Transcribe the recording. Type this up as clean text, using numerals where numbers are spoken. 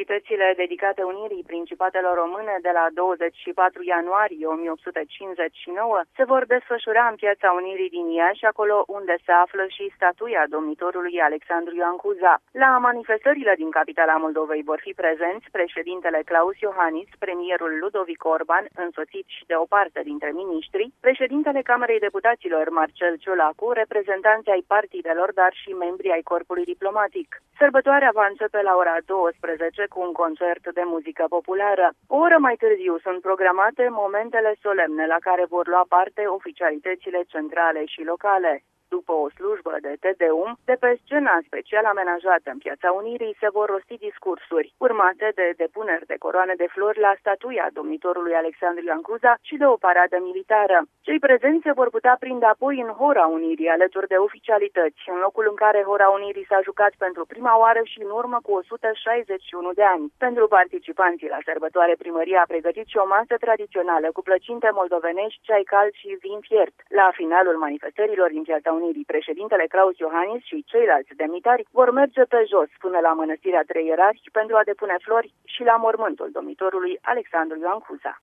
Festivitățile dedicate unirii Principatelor Române de la 24 ianuarie 1859 se vor desfășura în Piața Unirii din Iași, acolo unde se află și statuia domnitorului Alexandru Ioan Cuza. La manifestările din capitala Moldovei vor fi prezenți președintele Klaus Iohannis, premierul Ludovic Orban, însoțit și de o parte dintre miniștri, președintele Camerei Deputaților Marcel Ciolacu, reprezentanții ai partidelor, dar și membrii ai corpului diplomatic. Sărbătoarea va începe la ora 12 cu un concert de muzică populară. O oră mai târziu sunt programate momentele solemne la care vor lua parte oficialitățile centrale și locale. După o slujbă de Te Deum, de pe scena special amenajată în Piața Unirii se vor rosti discursuri, urmate de depuneri de coroane de flori la statuia domnitorului Alexandru Ioan Cuza și de o paradă militară. Cei prezenți se vor putea prinde apoi în Hora Unirii, alături de oficialități, în locul în care Hora Unirii s-a jucat pentru prima oară și în urmă cu 161 de ani. Pentru participanții la sărbătoare, primăria a pregătit și o masă tradițională cu plăcinte moldovenești, ceai cald și vin fiert. La finalul manifestărilor din Piața Unirii, președintele Klaus Iohannis și ceilalți demnitari vor merge pe jos până la Mănăstirea Trei Ierarhi pentru a depune flori și la mormântul domnitorului Alexandru Ioan Cuza.